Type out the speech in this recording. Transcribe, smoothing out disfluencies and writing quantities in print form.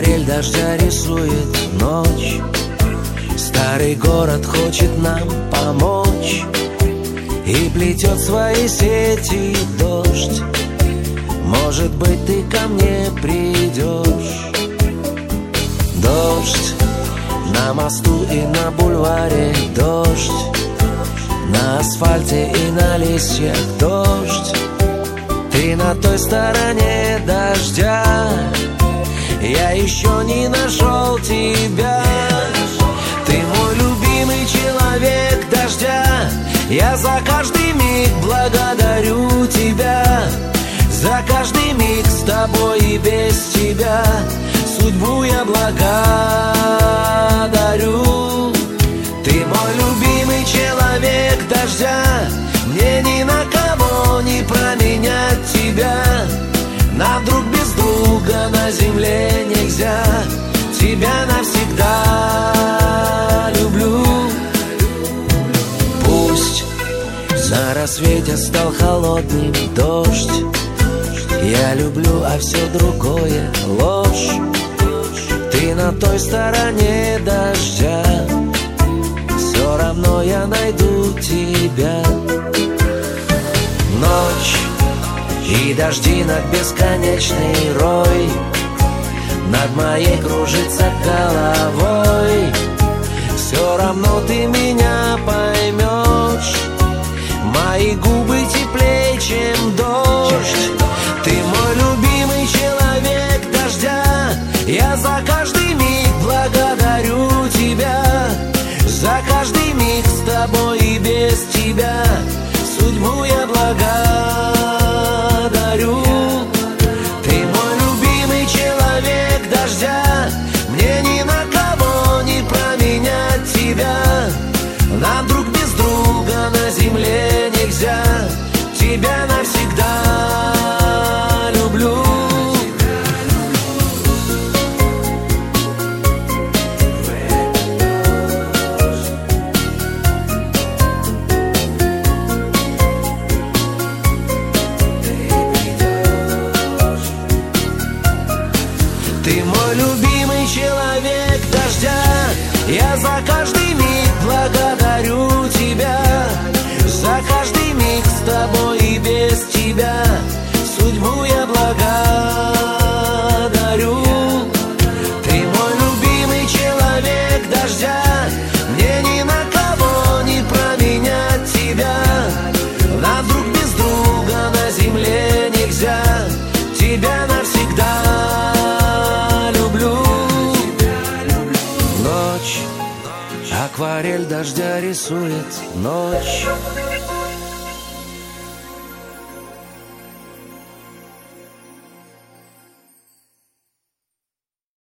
Акварель дождя рисует ночь. Старый город хочет нам помочь и плетет свои сети дождь. Может быть, ты ко мне придешь. Дождь на мосту и на бульваре, дождь на асфальте и на листьях, дождь. Ты на той стороне дождя, я еще не нашел тебя. Ты мой любимый человек дождя, я за каждый миг благодарю тебя. За каждый миг с тобой и без тебя судьбу я благодарю. Ты мой любимый человек дождя, мне ни на кого не променять тебя. Нам друг без друга на земле нельзя, тебя навсегда люблю. Пусть на рассвете стал холодным дождь, я люблю, а все другое ложь. Ты на той стороне дождя, все равно я найду тебя. Ночь и дожди над бесконечный рой, над моей кружится головой. Все равно ты меня поймешь, мои губы теплее, чем дождь. Ты мой любимый человек дождя, я за каждый миг благодарю тебя. За каждый миг с тобой и без тебя судьбу я благодарю. Ты мой любимый человек дождя, мне ни на кого не променять тебя. Нам друг без друга на земле нельзя, тебя навсегда люблю. Ты мой любимый человек дождя, я за каждый миг благодарю тебя. За каждый миг с тобой и без тебя судьбу я благодарю. Ты мой любимый человек дождя, мне ни на кого не променять тебя. Нам друг без друга на земле нельзя, тебя навсегда люблю. Ночь, акварель дождя рисует ночь.